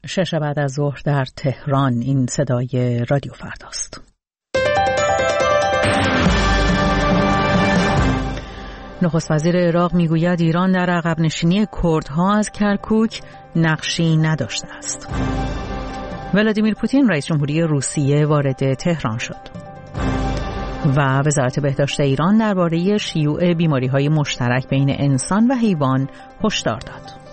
6 بعد از ظهر در تهران. این صدای رادیو فرداست. نخست وزیر عراق میگوید ایران در عقب نشینی کردها از کرکوک نقشی نداشته است. ولادیمیر پوتین رئیس جمهوری روسیه وارد تهران شد. و وزارت بهداشت ایران درباره شیوع بیماری‌های مشترک بین انسان و حیوان هشدار داد.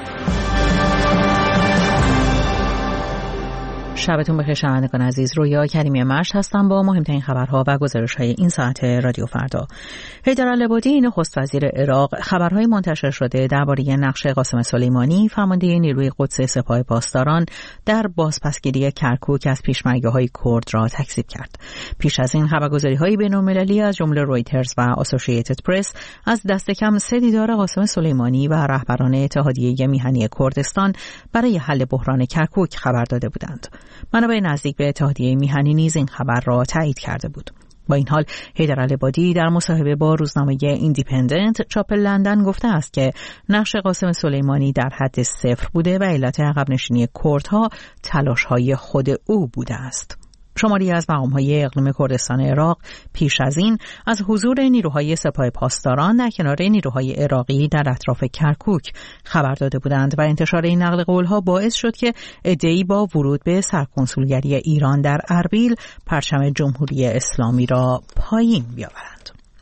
شبتون بخیر شنوندگان عزیز. رویا کریمی مشت هستم با مهمترین خبرها و گزارش‌های این ساعت رادیو فردا. حیدرالعبادی نخست وزیر عراق خبرهای منتشر شده درباره نقش قاسم سلیمانی فرمانده نیروی قدس سپاه پاسداران در بازپسگیری کرکوک از پیشمرگی‌های کرد را تکذیب کرد. پیش از این خبرگزاری‌های بین‌المللی از جمله رویترز و آسوشییتد پرس از دست کم 3 دیدار قاسم سلیمانی و رهبران اتحادیه میهنی کردستان برای حل بحران کرکوک خبر داده بودند. منابع نزدیک به اتحادیه میهنی نیز این خبر را تایید کرده بود. با این حال حیدرالعبادی در مصاحبه با روزنامه ایندیپندنت چاپ لندن گفته است که نقش قاسم سلیمانی در حد صفر بوده و علت عقب نشینی کردها تلاش‌های خود او بوده است. شماری از مقام‌های اقلیم کردستان عراق پیش از این از حضور نیروهای سپاه پاسداران در کنار نیروهای عراقی در اطراف کرکوک خبر داده بودند و انتشار این نقل قول‌ها باعث شد که عده‌ای با ورود به سرکنسولگری ایران در اربیل پرچم جمهوری اسلامی را پایین بیاورند.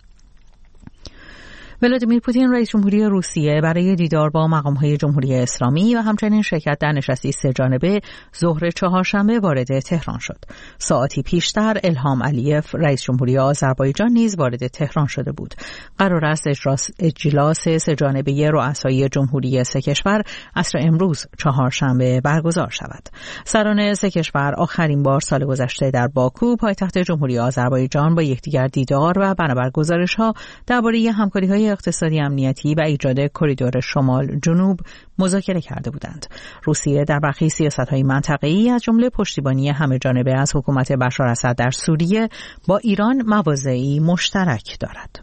ولادیمیر پوتین رئیس جمهوری روسیه برای دیدار با مقام‌های جمهوری اسلامی و همچنین شرکت در نشستی 3 جانبه ظهر چهارشنبه وارد تهران شد. ساعتی پیشتر الهام علیف رئیس جمهوری آذربایجان نیز وارد تهران شده بود. قرار است اجلاس 3 جانبه رؤسای جمهوری 3 کشور عصر امروز چهارشنبه برگزار شود. سران 3 کشور آخرین بار سال گذشته در باکو پایتخت جمهوری آذربایجان با یکدیگر دیدار و بنابر گزارش‌ها درباره همکاری‌های اقتصادی امنیتی و ایجاد کریدور شمال جنوب مذاکره کرده بودند. روسیه در برخی سیاست‌های منطقه‌ای از جمله پشتیبانی همه‌جانبه از حکومت بشار اسد در سوریه با ایران مواضعی مشترک دارد.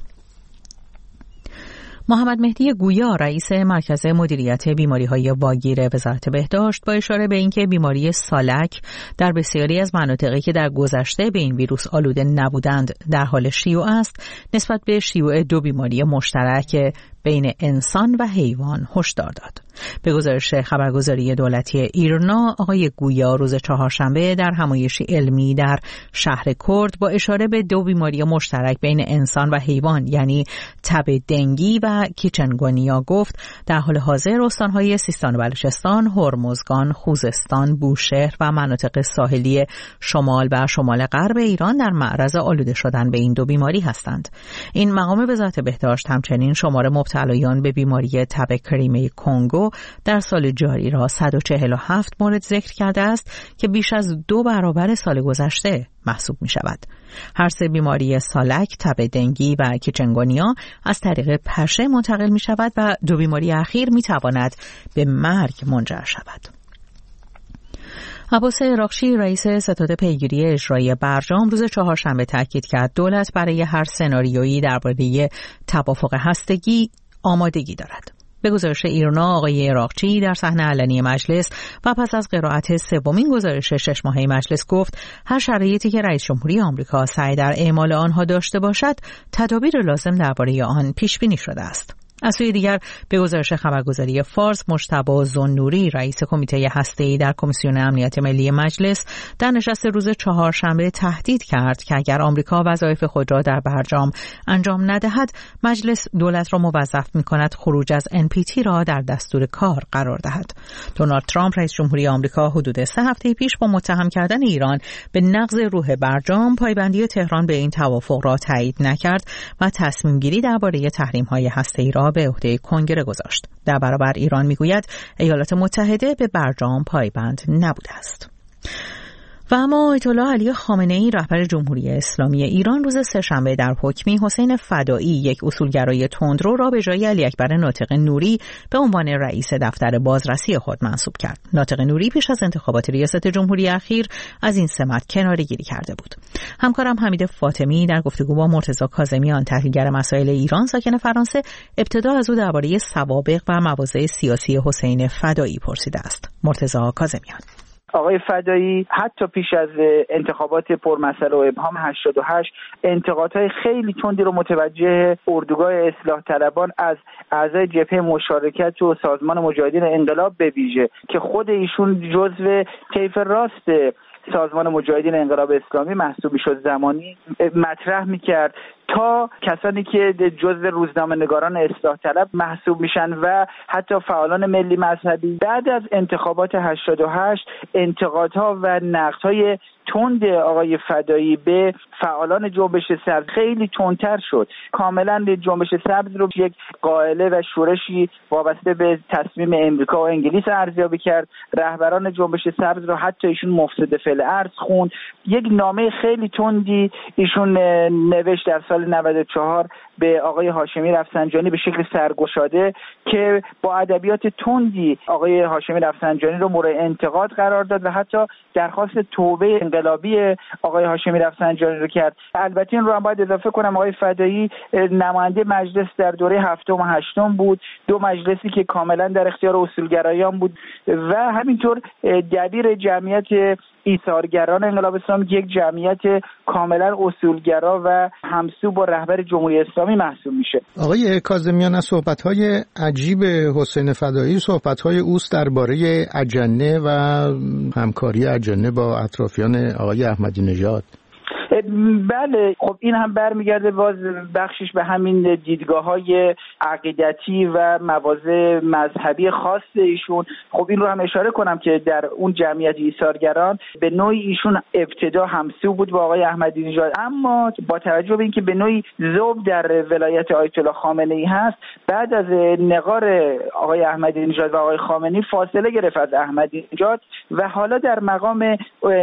محمد مهدی گویا رئیس مرکز مدیریت بیماری‌های واگیر وزارت بهداشت با اشاره به اینکه بیماری سالک در بسیاری از مناطقی که در گذشته به این ویروس آلوده نبودند در حال شیوع است، نسبت به شیوع 2 بیماری مشترک بین انسان و حیوان هشدار داد. به گزارش خبرگزاری دولتی ایرنا، آقای گویا روز چهارشنبه در همایشی علمی در شهر کرد با اشاره به 2 بیماری مشترک بین انسان و حیوان یعنی تب دنگی و کیچنگونیا گفت در حال حاضر استانهای سیستان و بلوچستان، هرمزگان، خوزستان، بوشهر و مناطق ساحلی شمال و شمال غرب ایران در معرض آلوده شدن به این 2 بیماری هستند. این مقام وزارت بهداشت همچنین شمار مبتلایان به بیماری تب کریمه کنگو در سال جاری را 147 مورد ذکر کرده است که بیش از 2 برابر سال گذشته محسوب می شود. هر 3 بیماری سالک، تب دنگی و کیچنگونیا از طریق پشه منتقل می شود و 2 بیماری اخیر می تواند به مرگ منجر شود. عباس عراقچی رئیس ستاد پیگیری اجرایی برجام روز چهارشنبه تاکید کرد دولت برای هر سناریویی درباره توافق هستگی آمادگی دارد. به گزارش ایرنا، آقای عراقچی در صحنه علنی مجلس و پس از قرائت 3مین گزارش 6 ماهه مجلس گفت هر شرایطی که رئیس جمهوری آمریکا سعی در اعمال آنها داشته باشد، تدابیر لازم درباره آن پیش بینی شده است. از سوی دیگر به گزارش خبرگزاری فارس، مجتبی زنوری رئیس کمیته هسته‌ای در کمیسیون امنیت ملی مجلس در نشست روز چهارشنبه تهدید کرد که اگر آمریکا وظایف خود را در برجام انجام ندهد، مجلس دولت را موظف می‌کند خروج از NPT را در دستور کار قرار دهد. دونالد ترامپ رئیس جمهوری آمریکا حدود 3 هفته پیش با متهم کردن ایران به نقض روح برجام، پایبندی تهران به این توافق را تایید نکرد و تصمیم گیری درباره تحریم‌های هسته‌ای را به عهده کنگره گذاشت. در برابر ایران میگوید ایالات متحده به برجام پایبند نبوده است. و اما آیت الله علی خامنه‌ای رهبر جمهوری اسلامی ایران روز سه‌شنبه در حکمی حسین فدایی، یک اصولگرای تندرو، را به جای علی اکبر ناطق نوری به عنوان رئیس دفتر بازرسی خود منصوب کرد. ناطق نوری پیش از انتخابات ریاست جمهوری اخیر از این سمت کناره‌گیری کرده بود. همکارم حمید فاطمی در گفتگو با مرتضی کاظمیان، تحلیلگر مسائل ایران ساکن فرانسه، ابتدا از او درباره سوابق و مواضع سیاسی حسین فدایی پرسیده است. مرتضی کاظمیان: آقای فدایی حتی پیش از انتخابات پرمسئله و ابهام 88 انتقادهای خیلی تندی رو متوجه اردوگاه اصلاح طلبان از اعضای جبهه مشارکت و سازمان مجاهدین انقلاب به ویژه که خود ایشون جزو طیف راست سازمان مجاهدین انقلاب اسلامی محسوب میشد زمانی مطرح میکرد، تا کسانی که جزو روزنامه‌نگاران اصلاح طلب محسوب میشن و حتی فعالان ملی مذهبی. بعد از انتخابات 88 انتقادها و نقدهای تند آقای فدایی به فعالان جنبش سبز خیلی تندتر شد. کاملا جنبش سبز رو یک قائله و شورشی وابسته به تصمیم امریکا و انگلیس ارزیابی کرد. رهبران جنبش سبز رو حتی ایشون مفسد فعل ارض خوند. یک نامه خیلی تندی ایشون نوشت در سال 94 به آقای هاشمی رفسنجانی به شکل سرگشاده که با ادبیات تندی آقای هاشمی رفسنجانی رو مورد انتقاد قرار داد و حتی درخواست توبه انقلابی آقای هاشمی رفسنجانی رو کرد. البته این رو هم باید اضافه کنم آقای فدایی نماینده مجلس در دوره هفتم و هشتم بود، دو مجلسی که کاملا در اختیار اصولگرایان بود و همینطور دبیر جمعیت ایثارگران انقلاب اسلامی که یک جمعیت کاملا اصولگرا و همسو با رهبر جمهوری اسلامی محسوب میشه. آقای کاظمیان، از صحبت‌های عجیب حسین فدایی صحبت‌های اوست درباره اجنه و همکاری اجنه با اطرافیان آقای احمدی نژاد. بله، خب این هم برمیگرده باز بخشش به همین دیدگاه‌های عقیدتی و مواضع مذهبی خاص ایشون. خب این رو هم اشاره کنم که در اون جمعیت ایثارگران به نوعی ایشون ابتدا همسو بود با آقای احمدی نژاد، اما با توجه به اینکه به نوعی ذوب در ولایت آیت الله خامنه‌ای هست، بعد از نقار آقای احمدی نژاد و آقای خامنه‌ای فاصله گرفت از احمدی نژاد و حالا در مقام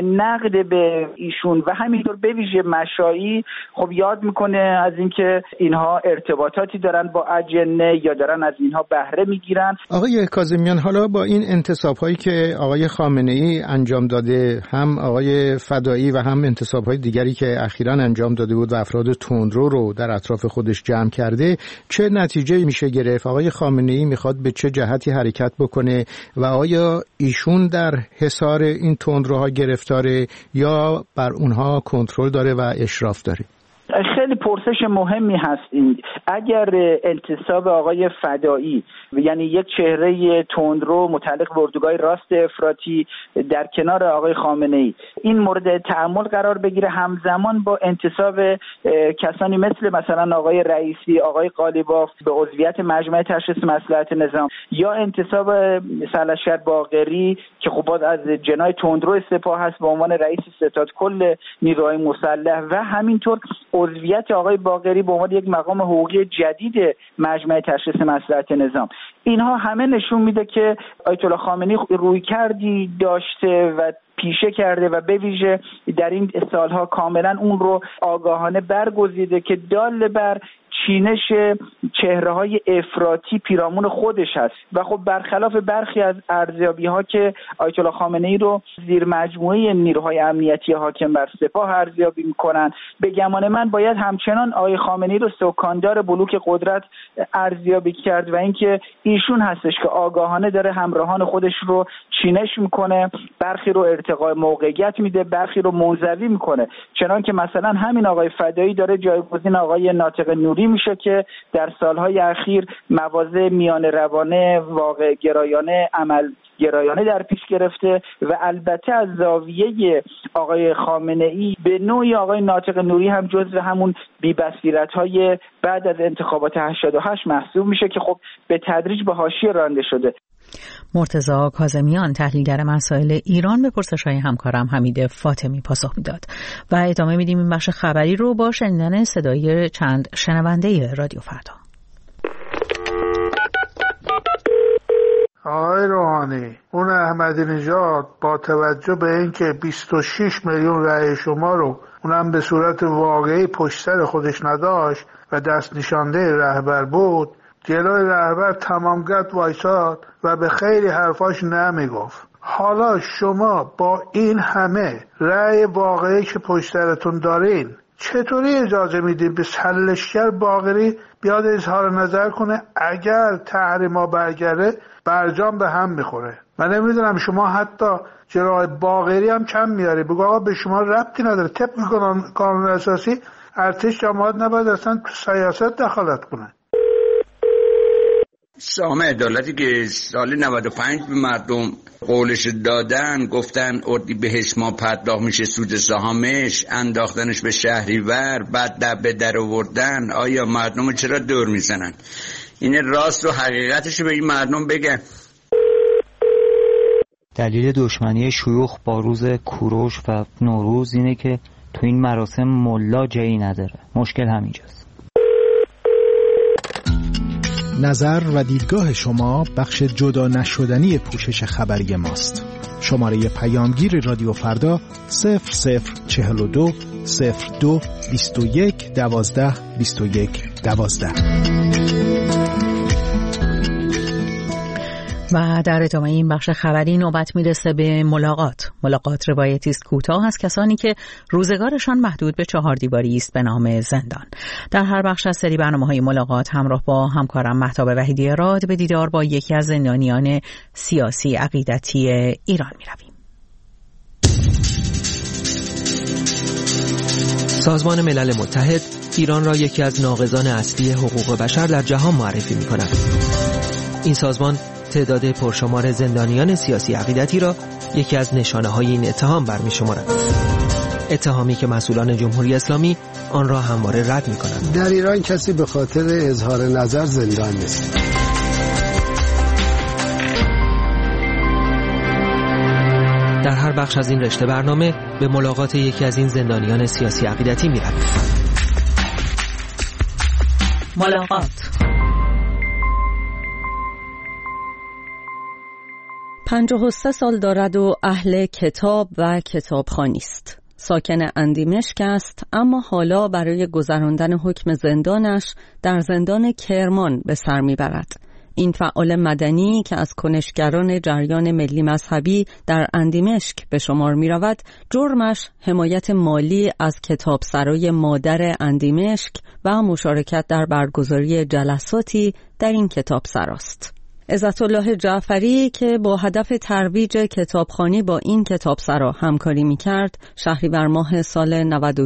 نقد به ایشون و همینطور به ویژه مشایی خب یاد میکنه از اینکه اینها ارتباطاتی دارن با اجنه یا دارن از اینها بهره میگیرن. آقای کاظمیان، حالا با این انتصاب‌هایی که آقای خامنه‌ای انجام داده، هم آقای فدایی و هم انتصاب‌های دیگری که اخیراً انجام داده بود و افراد تندرو رو در اطراف خودش جمع کرده، چه نتیجه‌ای میشه گرفت؟ آقای خامنه‌ای میخواد به چه جهتی حرکت بکنه و آیا ایشون در حصار این تندروها گرفتاره یا بر اونها کنترل داره و اشراف داره؟ خیلی پرسش مهمی هست این. اگر انتصاب آقای فدایی یعنی یک چهره تندرو متعلق به اردوگاه راست افراطی در کنار آقای خامنه‌ای این مورد تأمل قرار بگیره، همزمان با انتصاب کسانی مثلا آقای رئیسی، آقای قالیباف به عضویت مجمع تشخیص مصلحت نظام یا انتصاب سرلشکر باقری که خب باز از جناح تندرو سپاه هست به عنوان رئیس ستاد کل نیروهای مسلح و همینطور عضویت آقای باقری به عنوان یک مقام حقوقی جدید مجمع تشخیص مصلحت نظام، اینها همه نشون میده که آیت الله خامنه‌ای رویکردی داشته و پیشه کرده و به ویژه در این سالها کاملا اون رو آگاهانه برگزیده که دال بر چینش چهره‌های افراطی پیرامون خودش هست و خب برخلاف برخی از ارزیابی‌ها که آیت الله خامنه‌ای رو زیر مجموعه نیروهای امنیتی حاکم بر سپاه ارزیابی می‌کنن، به گمان من باید همچنان آقای خامنه‌ای رو سکاندار بلوک قدرت ارزیابی کرد و اینکه ایشون هستش که آگاهانه داره همراهان خودش رو چینش می‌کنه، برخی رو ارتقاء موقعیت میده، برخی رو منزوی می‌کنه، چنان که مثلا همین آقای فدایی داره جایگزین آقای ناطق نوری میشه که در سالهای اخیر مواضع میان روانه، واقع گرایانه، عمل گرایانه در پیش گرفته و البته از زاویه آقای خامنه‌ای به نوعی آقای ناطق نوری هم جزو همون بی‌بصیرت‌های بعد از انتخابات 88 محسوب میشه که خب به تدریج به حاشیه رانده شده. مرتضی کاظمیان، تحلیلگر مسائل ایران، به پرسش‌های همکارم حمید فاطمی پاسخ میداد و ادامه میدیم این بخش خبری رو با شنیدن صدای چند شنونده رادیو فردا. آقای روحانی، اون احمدی نژاد با توجه به اینکه 26 میلیون رأی شما رو اونم به صورت واقعی پشت سر خودش نداشت و دست نشانده رهبر بود، جلوی رهبر تمامگرد وایساد و به خیلی حرفاش نمیگفت. حالا شما با این همه رأی واقعی که پشت سرتون دارین چطوری اجازه میدین به سلشگر باقری بیاد اظهار نظر کنه؟ اگر تحریما برگرده برجام به هم میخوره. من نمیدونم شما حتی جلوی باقری هم کم میاری، بگو آقا به شما ربطی نداره، طبق قانون اساسی ارتش جماعت نباید اصلا تو سیاست دخالت کنه. سام عدالتی که سال 95 به مردم قولش دادن، گفتن اردیبهشت ما پرداخت میشه سود سهامش، انداختنش به شهریور، بعد به در آوردن. آیا مردم چرا دور میزنن؟ این راست و حقیقتش به این مردم بگن. دلیل دشمنی شیوخ با روز کوروش و نوروز اینه که تو این مراسم ملا جایی نداره. مشکل همینجاست. نظر و دیدگاه شما بخش جدا نشدنی پوشش خبری ماست. شماره پیامگیر رادیو فردا 0042 02 21 12 21 12. و در ادامه این بخش خبری نوبت میرسه به ملاقات روایتی است کوتاه از کسانی که روزگارشان محدود به 4 دیواری است به نام زندان. در هر بخش از سری برنامه‌های ملاقات همراه با همکارم مهتاب وحیدی راد به دیدار با یکی از زندانیان سیاسی عقیدتی ایران میرویم. سازمان ملل متحد ایران را یکی از ناقضان اصلی حقوق بشر در جهان معرفی می‌کند. این سازمان تعداد پرشمار زندانیان سیاسی عقیدتی را یکی از نشانه‌های این اتهام برمی‌شمارد. اتهامی که مسئولان جمهوری اسلامی آن را همواره رد می‌کنند. در ایران کسی به خاطر اظهار نظر زندان نیست. در هر بخش از این رشته برنامه به ملاقات یکی از این زندانیان سیاسی عقیدتی می‌رویم. ملاقات 53 سال دارد و اهل کتاب و کتابخوانی است. ساکن اندیمشک است، اما حالا برای گذراندن حکم زندانش در زندان کرمان به سر میبرد. این فعال مدنی که از کنشگران جریان ملی مذهبی در اندیمشک به شمار می رود، جرمش حمایت مالی از کتابسرای مادر اندیمشک و مشارکت در برگزاری جلساتی در این کتابسرا است. عزت‌الله جعفری که با هدف ترویج کتابخوانی با این کتابسرا همکاری می‌کرد، شهریور ماه سال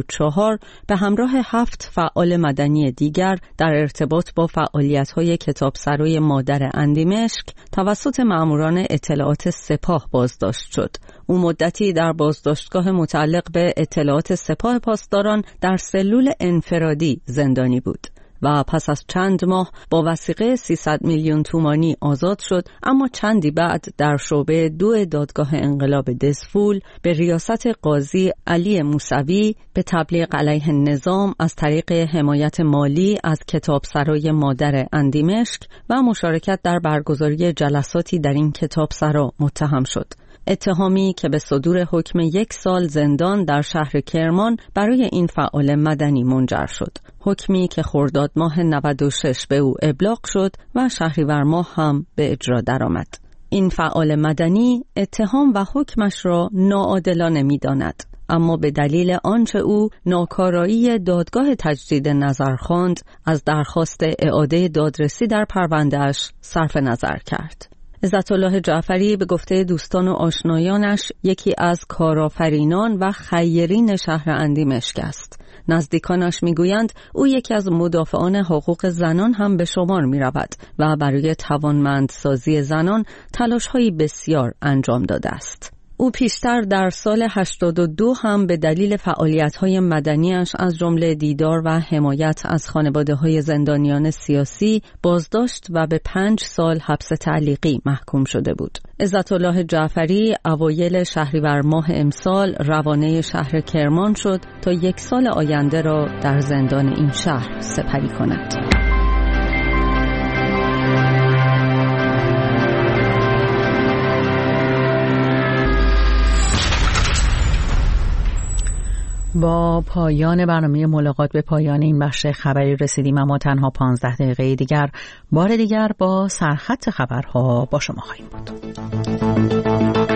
94 به همراه 7 فعال مدنی دیگر در ارتباط با فعالیت‌های کتابسرای مادر اندیمشک توسط مأموران اطلاعات سپاه بازداشت شد. او مدتی در بازداشتگاه متعلق به اطلاعات سپاه پاسداران در سلول انفرادی زندانی بود و پس از چند ماه با وثیقه 300 میلیون تومانی آزاد شد، اما چندی بعد در شعبه 2 دادگاه انقلاب دزفول به ریاست قاضی علی موسوی به تبلیغ علیه نظام از طریق حمایت مالی از کتابسرای مادر اندیمشک و مشارکت در برگزاری جلساتی در این کتابسرا متهم شد. اتهامی که به صدور حکم 1 سال زندان در شهر کرمان برای این فعال مدنی منجر شد. حکمی که خرداد ماه 96 به او ابلاغ شد و شهریور ماه هم به اجرا درآمد. این فعال مدنی اتهام و حکمش را ناعادلانه می‌داند، اما به دلیل آنچه او ناکارایی دادگاه تجدید نظر خواند، از درخواست اعاده دادرسی در پرونده‌اش صرف نظر کرد. عزت‌الله جعفری به گفته دوستان و آشنایانش یکی از کارآفرینان و خیرین شهر اندیمشک است. نزدیکانش میگویند او یکی از مدافعان حقوق زنان هم به شمار می رود و برای توانمندسازی زنان تلاش‌های بسیار انجام داده است. او پیشتر در سال 82 هم به دلیل فعالیت‌های مدنیش از جمله دیدار و حمایت از خانواده‌های زندانیان سیاسی بازداشت و به 5 سال حبس تعلیقی محکوم شده بود. عزت‌الله جعفری اوایل شهریور ماه امسال روانه شهر کرمان شد تا 1 سال آینده را در زندان این شهر سپری کند. با پایان برنامه ملاقات به پایان این بخش خبری رسیدیم، اما تنها 15 دقیقه دیگر بار دیگر با سرخط خبرها با شما خواهیم بود.